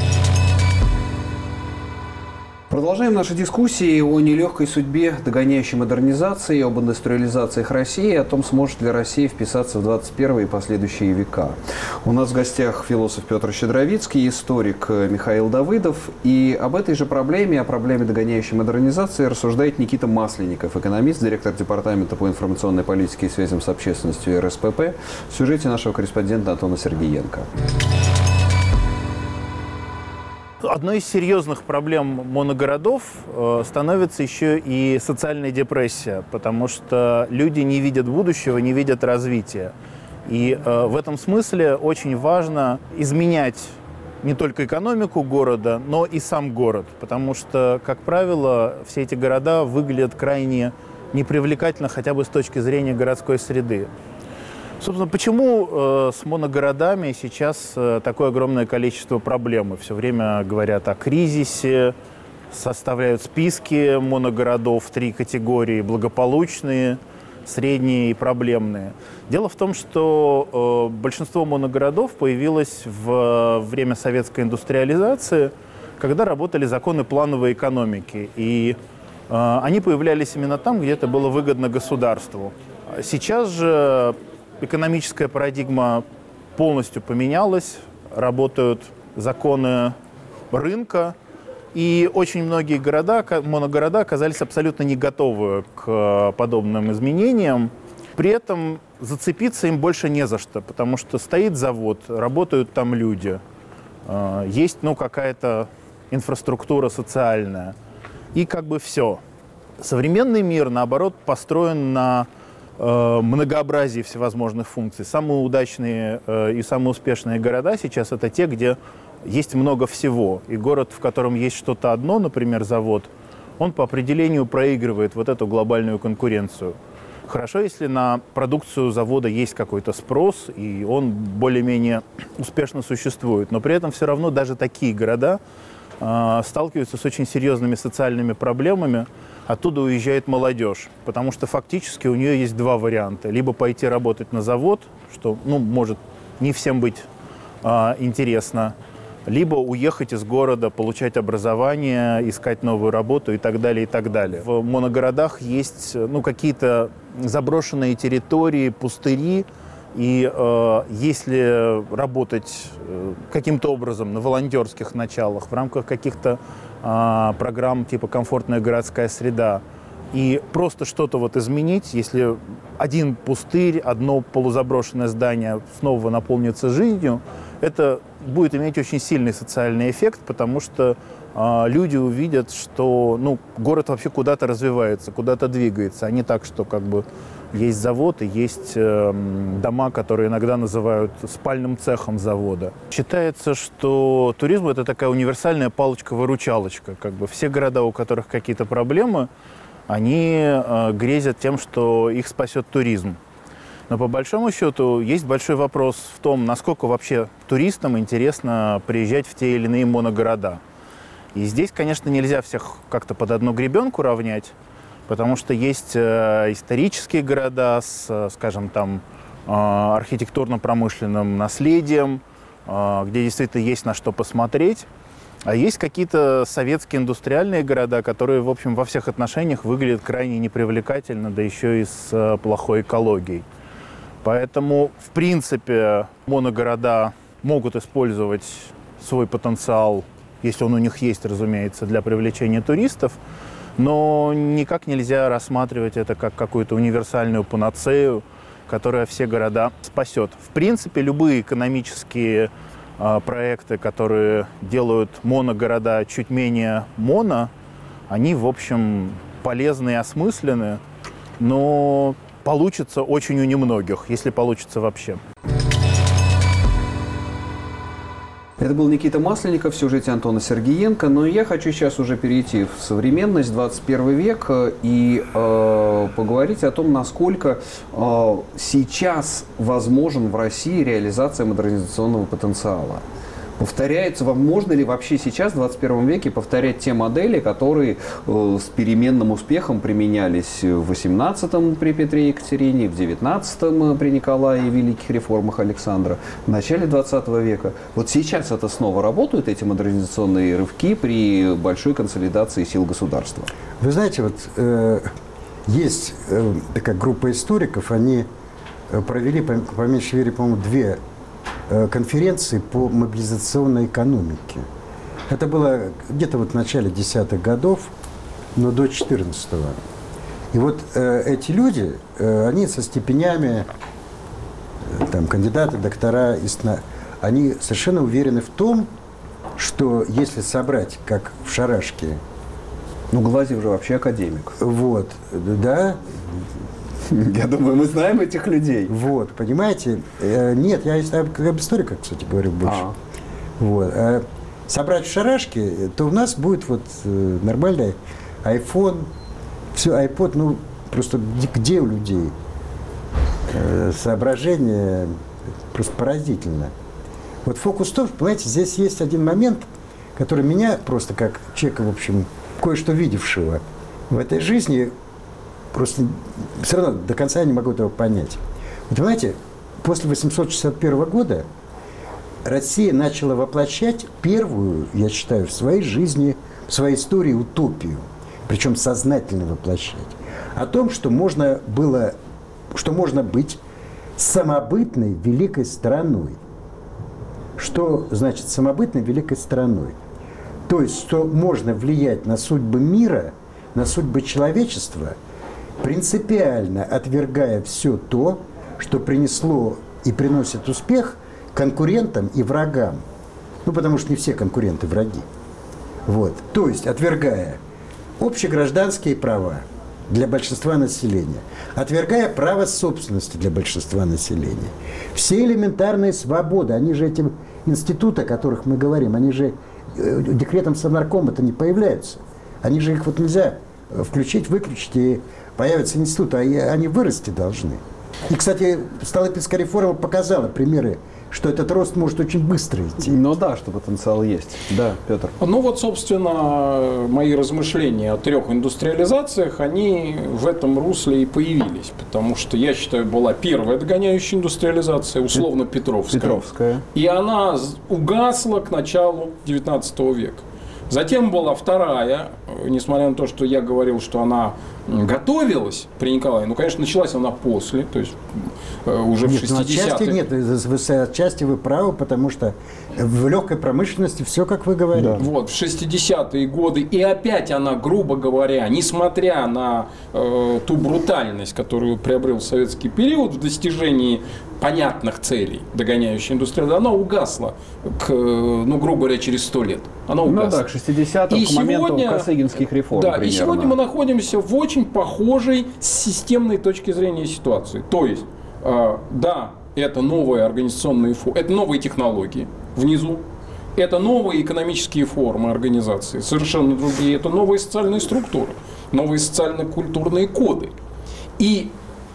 Продолжаем наши дискуссии о нелегкой судьбе догоняющей модернизации, об индустриализациях России, о том, сможет ли Россия вписаться в 21 и последующие века. У нас в гостях философ Петр Щедровицкий, историк Михаил Давыдов. И об этой же проблеме, о проблеме догоняющей модернизации рассуждает Никита Масленников, экономист, директор департамента по информационной политике и связям с общественностью РСПП, в сюжете нашего корреспондента Антона Сергеенко. Одной из серьезных проблем моногородов становится еще и социальная депрессия, потому что люди не видят будущего, не видят развития. И в этом смысле очень важно изменять не только экономику города, но и сам город, потому что, как правило, все эти города выглядят крайне непривлекательно хотя бы с точки зрения городской среды. Собственно, почему с моногородами сейчас такое огромное количество проблем? Все время говорят о кризисе, составляют списки моногородов в 3 категории: благополучные, средние и проблемные. Дело в том, что большинство моногородов появилось в время советской индустриализации, когда работали законы плановой экономики. И они появлялись именно там, где это было выгодно государству. Сейчас же экономическая парадигма полностью поменялась, работают законы рынка, и очень многие моногорода оказались абсолютно не готовы к подобным изменениям. При этом зацепиться им больше не за что, потому что стоит завод, работают там люди, есть какая-то инфраструктура социальная, и как бы все. Современный мир, наоборот, построен на многообразие всевозможных функций. Самые удачные и самые успешные города сейчас это те, где есть много всего. И город, в котором есть что-то одно, например, завод, он по определению проигрывает вот эту глобальную конкуренцию. Хорошо, если на продукцию завода есть какой-то спрос, и он более-менее успешно существует. Но при этом все равно даже такие города сталкиваются с очень серьезными социальными проблемами. Оттуда уезжает молодежь, потому что фактически у нее есть 2 варианта. Либо пойти работать на завод, что может не всем быть интересно, либо уехать из города, получать образование, искать новую работу и так далее, и так далее. В моногородах есть какие-то заброшенные территории, пустыри, и если работать каким-то образом на волонтерских началах, в рамках каких-то программ типа «Комфортная городская среда», и просто что-то изменить, если один пустырь, одно полузаброшенное здание снова наполнится жизнью, это будет иметь очень сильный социальный эффект, потому что люди увидят, что город вообще куда-то развивается, куда-то двигается, а не так, что есть завод и есть дома, которые иногда называют спальным цехом завода. Считается, что туризм – это такая универсальная палочка-выручалочка. Все города, у которых какие-то проблемы, они грезят тем, что их спасет туризм. Но по большому счету есть большой вопрос в том, насколько вообще туристам интересно приезжать в те или иные моногорода. И здесь, конечно, нельзя всех как-то под одну гребенку равнять, потому что есть исторические города с, скажем, архитектурно-промышленным наследием, где действительно есть на что посмотреть. А есть какие-то советские индустриальные города, которые, в общем, во всех отношениях выглядят крайне непривлекательно, да еще и с плохой экологией. Поэтому, в принципе, моногорода могут использовать свой потенциал, если он у них есть, разумеется, для привлечения туристов, но никак нельзя рассматривать это как какую-то универсальную панацею, которая все города спасет. В принципе, любые экономические проекты, которые делают моногорода чуть менее моно, они, в общем, полезны и осмысленны, но получится очень у немногих, если получится вообще. Это был Никита Масленников в сюжете Антона Сергеенко, но я хочу сейчас уже перейти в современность, 21 век, и поговорить о том, насколько сейчас возможен в России реализация модернизационного потенциала. Повторяется, можно ли вообще сейчас, в 21 веке, повторять те модели, которые с переменным успехом применялись в 18-м при Петре и Екатерине, в 19-м при Николае и великих реформах Александра, в начале 20 века? Вот сейчас это снова работают, эти модернизационные рывки, при большой консолидации сил государства? Вы знаете, есть такая группа историков, они провели, по меньшей мере, по-моему, 2 конференции по мобилизационной экономике. Это было где-то в начале 10-х годов, но до 14-го. И эти люди, они со степенями, кандидаты, доктора, они совершенно уверены в том, что если собрать, как в шарашке... Ну, Глазьев же вообще академик. Вот, да. Я думаю, мы знаем этих людей. Вот, понимаете? Нет, я об историках, кстати, говорю больше. Вот. А собрать в шарашке, то у нас будет вот нормальный iPhone, все, iPod, ну, просто где у людей соображение просто поразительно. Вот фокус в том, что, понимаете, здесь есть один момент, который меня просто как человека, в общем, кое-что видевшего в этой жизни, просто все равно до конца я не могу этого понять. Вот понимаете, после 861 года Россия начала воплощать первую, я считаю, в своей жизни, в своей истории утопию, причем сознательно воплощать, о том, что можно быть самобытной великой страной. Что значит самобытной великой страной? То есть, что можно влиять на судьбы мира, на судьбы человечества, принципиально отвергая все то, что принесло и приносит успех конкурентам и врагам. Ну, потому что не все конкуренты враги. Вот. То есть, отвергая общегражданские права для большинства населения, отвергая право собственности для большинства населения. Все элементарные свободы, они же эти институты, о которых мы говорим, они же декретом Совнаркома-то не появляются. Они же их вот нельзя включить, выключить, и появятся институты, а они вырасти должны. И, кстати, Столыпинская реформа показала примеры, что этот рост может очень быстро идти. Ну да, что потенциал есть. Да, Петр. Ну вот, собственно, мои размышления о 3 индустриализациях, они в этом русле и появились. Потому что, я считаю, была первая догоняющая индустриализация, условно Петровская. И она угасла к началу 19 века. Затем была вторая, несмотря на то, что я говорил, что она готовилась при Николае, ну, конечно, началась она после, то есть уже в 60-е. Нет, отчасти вы правы, потому что в легкой промышленности все, как вы говорите. Да. Вот, в 60-е годы, и опять она, грубо говоря, несмотря на ту брутальность, которую приобрел советский период в достижении понятных целей, догоняющей индустрии, она угасла, ну, грубо говоря, через 100 лет. Она угасла. Ну да, к 60-м, к моменту Косыгинских реформ. Да, примерно. И сегодня мы находимся в очень похожей с системной точки зрения ситуации. То есть, да, это новые организационные формы, это новые технологии внизу, это новые экономические формы организации, совершенно другие, это новые социальные структуры, новые социально-культурные коды. И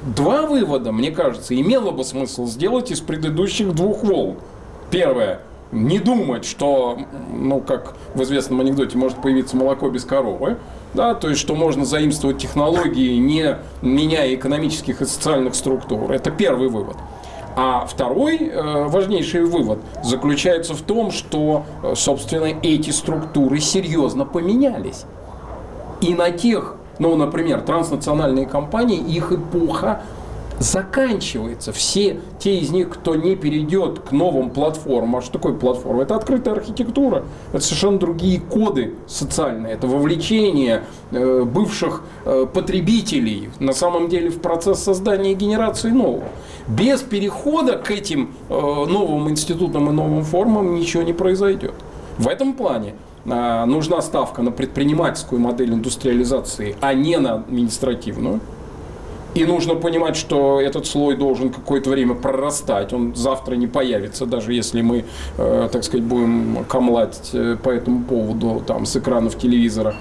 2 вывода, мне кажется, имело бы смысл сделать из предыдущих 2 волн. Первое. Не думать, что, ну, как в известном анекдоте, может появиться молоко без коровы. Да, то есть, что можно заимствовать технологии, не меняя экономических и социальных структур. Это первый вывод. А второй важнейший вывод заключается в том, что, собственно, эти структуры серьезно поменялись. И на тех, ну, например, транснациональные компании, их эпоха заканчивается. Все те из них, кто не перейдет к новым платформам. А что такое платформа? Это открытая архитектура, это совершенно другие коды социальные, это вовлечение бывших потребителей на самом деле в процесс создания и генерации нового. Без перехода к этим новым институтам и новым формам ничего не произойдет. В этом плане нужна ставка на предпринимательскую модель индустриализации, а не на административную. И нужно понимать, что этот слой должен какое-то время прорастать. Он завтра не появится, даже если мы, так сказать, будем камлать по этому поводу там, с экранов телевизора.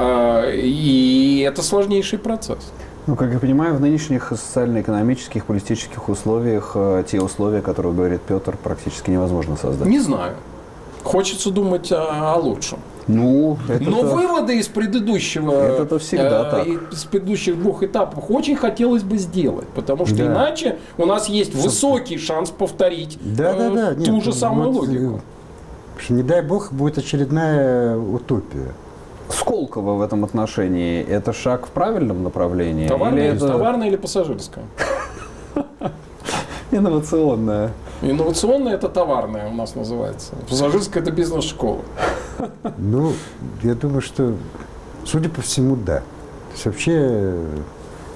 И это сложнейший процесс. Ну, как я понимаю, в нынешних социально-экономических, политических условиях те условия, которые говорит Петр, практически невозможно создать. Не знаю. Хочется думать о лучшем. Ну, но выводы из предыдущего, это всегда так. Из предыдущих 2 этапов очень хотелось бы сделать, потому что иначе у нас есть высокий шанс повторить ту же самую логику. Не дай бог, будет очередная утопия. Сколково в этом отношении – это шаг в правильном направлении? Товарная или пассажирская? Инновационная. Инновационная – это товарная у нас называется. Пассажирская – это бизнес-школа. Ну, я думаю, что, судя по всему, да. То есть вообще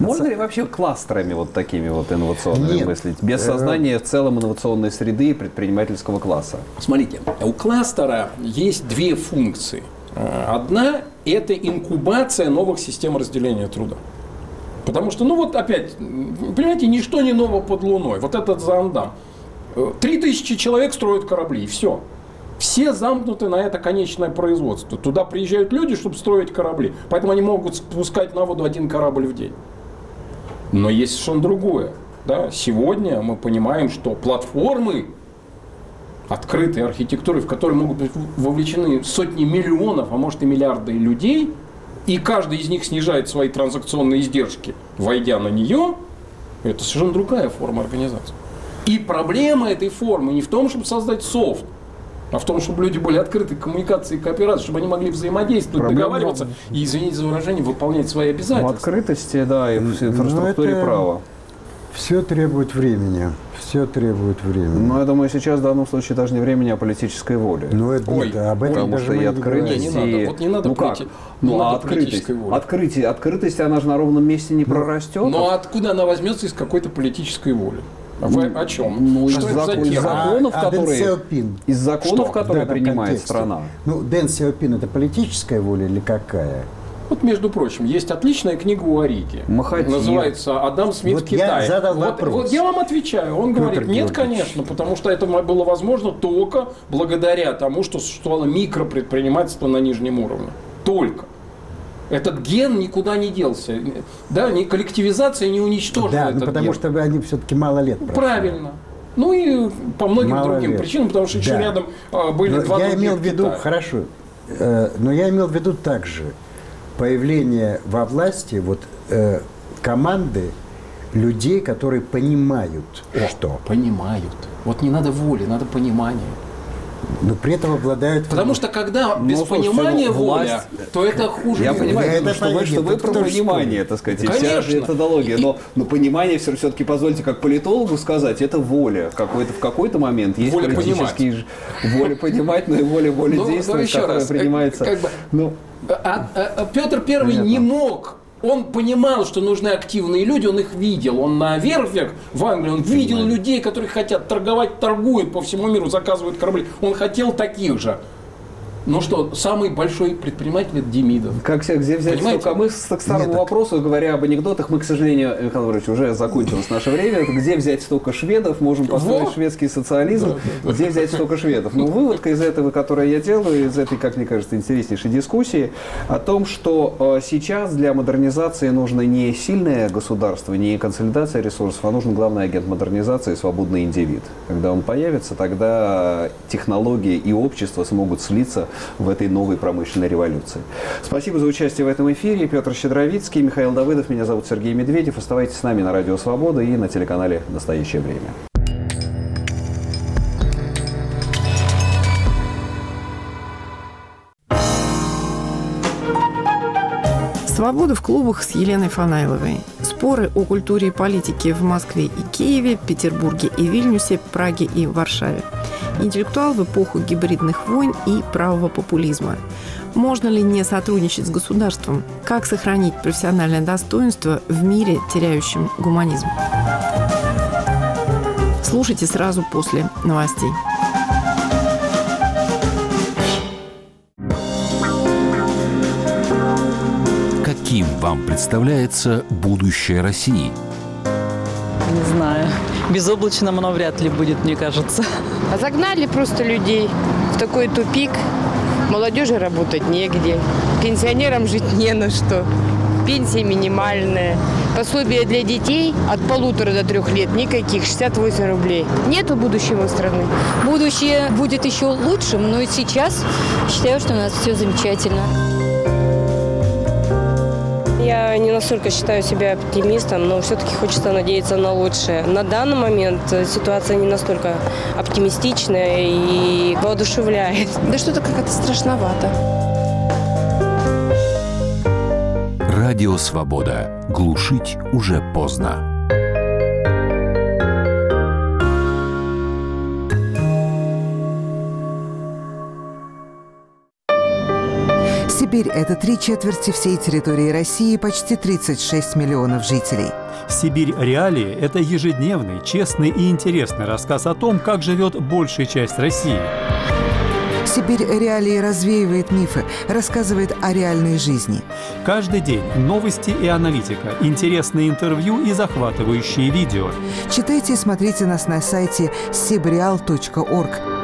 Можно ли вообще кластерами вот такими вот инновационными Нет. мыслить? Без создания в целом инновационной среды и предпринимательского класса? Смотрите, у кластера есть две функции. Одна – это инкубация новых систем разделения труда. Потому что, опять, понимаете, ничто не ново под луной. Вот этот Заандам. 3000 человек строят корабли, и все. Все замкнуты на это конечное производство. Туда приезжают люди, чтобы строить корабли. Поэтому они могут спускать на воду 1 корабль в день. Но есть совершенно другое. Да? Сегодня мы понимаем, что платформы открытой архитектуры, в которые могут быть вовлечены сотни миллионов, а может и миллиарды людей, и каждый из них снижает свои транзакционные издержки, войдя на нее, это совершенно другая форма организации. И проблема этой формы не в том, чтобы создать софт, а в том, чтобы люди были открыты к коммуникации и кооперации, чтобы они могли взаимодействовать, договариваться и, извините за выражение, выполнять свои обязательства. Открытости, да, и в инфраструктуре права. Все требует времени. Все требует времени. Но я думаю, сейчас в данном случае даже не времени, а политической воли. Ну, это Ой, нет, об этом потому даже что мы и не открытость, говорим. Не надо. Вот не надо политической воли. Открытость, она же на ровном месте не прорастет. Но откуда она возьмется из какой-то политической воли? Вы о чем? Ну, Что это за тема? Из законов, которые принимает контексте. страна. Ну, Дэн Сяопин – это политическая воля или какая? Вот, между прочим, есть отличная книга у Ариги. Махатир. Называется «Адам Смит Вот в Китае». я задал вопрос. Вот я вам отвечаю. Он говорит, Петр нет, Георгиевич. конечно, потому что это было возможно только благодаря тому, что существовало микропредпринимательство на нижнем уровне. Только. Этот ген никуда не делся. Да, ни коллективизация не уничтожила Да, этот потому ген. что они все-таки мало лет прошло. Правильно. Ну и по многим Мало другим лет. причинам, потому что еще Да. рядом были Но два я других имел в виду, Китая. хорошо, но я имел в виду также появление во власти команды людей, которые понимают, что. Понимают. Вот не надо воли, надо понимание. Но при этом обладают... Потому что когда без слушайте, понимания воля, власть- то это хуже. Я всего. понимаю, это что вы понятно, про это понимание, так сказать, и вся Конечно. же методология. Но понимание все-таки, позвольте, как политологу сказать, это воля. В какой-то момент есть Воля политический... Воля понимать, но и воля Ну, действовать, еще которая раз, принимается... как бы- Ну, Петр Первый Понятно. не мог. Он понимал, что нужны активные люди, он их видел. Он на верфях в Англии, он видел людей, которые хотят торговать, торгуют по всему миру, заказывают корабли. Он хотел таких же. Ну что, самый большой предприниматель – это Демидов. где взять Понимаете? столько? Мы к старому вопросу, говоря об анекдотах, мы, к сожалению, Михаил Владимирович, уже закончилось наше время. Где взять столько шведов? Можем построить Во! шведский социализм. Где взять столько шведов? Ну, выводка из этого, которую я делаю, из этой, как мне кажется, интереснейшей дискуссии, о том, что сейчас для модернизации нужно не сильное государство, не консолидация ресурсов, а нужен главный агент модернизации – свободный индивид. Когда он появится, тогда технологии и общество смогут слиться в этой новой промышленной революции. Спасибо за участие в этом эфире. Петр Щедровицкий, Михаил Давыдов. Меня зовут Сергей Медведев. Оставайтесь с нами на Радио Свобода и на телеканале «Настоящее время». Свобода в клубах с Еленой Фанайловой. Споры о культуре и политике в Москве и Киеве, Петербурге и Вильнюсе, Праге и Варшаве. Интеллектуал в эпоху гибридных войн и правого популизма. Можно ли не сотрудничать с государством? Как сохранить профессиональное достоинство в мире, теряющем гуманизм? Слушайте сразу после новостей. Каким вам представляется будущее России? Не знаю. Безоблачным оно вряд ли будет, мне кажется. А загнали просто людей в такой тупик. Молодежи работать негде. Пенсионерам жить не на что. Пенсия минимальная. Пособие для детей от 1,5 до 3 лет никаких, 68 рублей. Нету будущего страны. Будущее будет еще лучшим, но и сейчас считаю, что у нас все замечательно. Я не настолько считаю себя оптимистом, но все-таки хочется надеяться на лучшее. На данный момент ситуация не настолько оптимистичная и воодушевляет. Да что-то как-то страшновато. Радио «Свобода». Глушить уже поздно. Сибирь – это 3/4 всей территории России, почти 36 миллионов жителей. «Сибирь. Реалии» – это ежедневный, честный и интересный рассказ о том, как живет большая часть России. «Сибирь. Реалии» развеивает мифы, рассказывает о реальной жизни. Каждый день новости и аналитика, интересные интервью и захватывающие видео. Читайте и смотрите нас на сайте sibreal.org.